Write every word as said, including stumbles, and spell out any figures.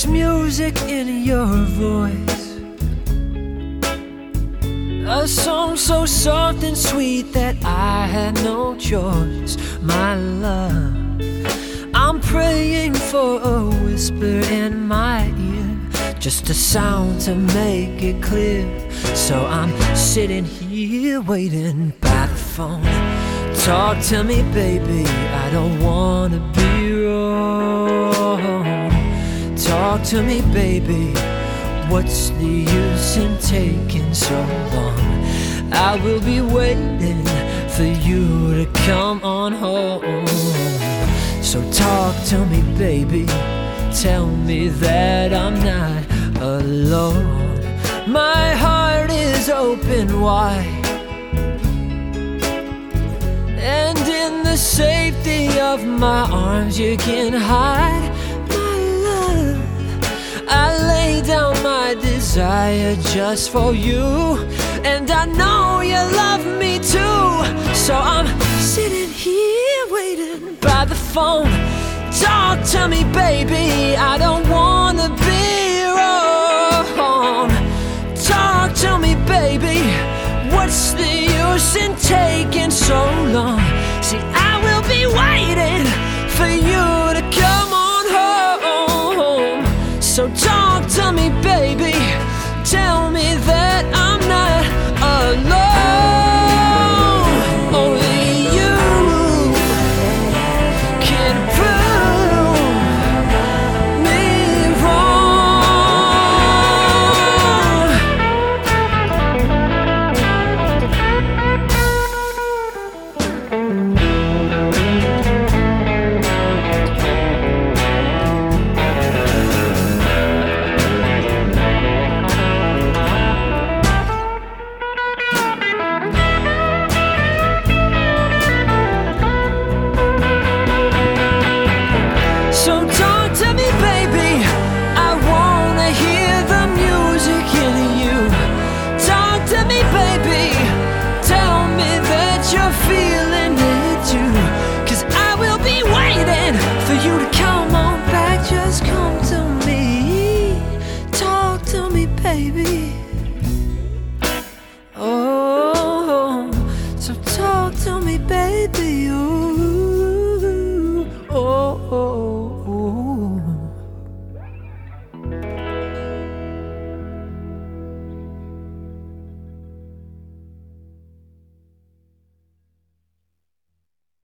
There's music in your voice, a song so soft and sweet that I had no choice. My love, I'm praying for a whisper in my ear, just a sound to make it clear. So I'm sitting here waiting by the phone. Talk to me, baby, I don't wanna be wrong. Talk to me, baby, what's the use in taking so long? I will be waiting for you to come on home. So talk to me, baby, tell me that I'm not alone. My heart is open wide, and in the safety of my arms you can hide. My love, I lay down my desire just for you, and I know you love me too. So I'm sitting here waiting by the phone. Talk to me, baby, I don't wanna be wrong. Talk to me, baby, what's the use in taking so long? See, I will be waiting for you to come on home. So talk to me, baby, tell me that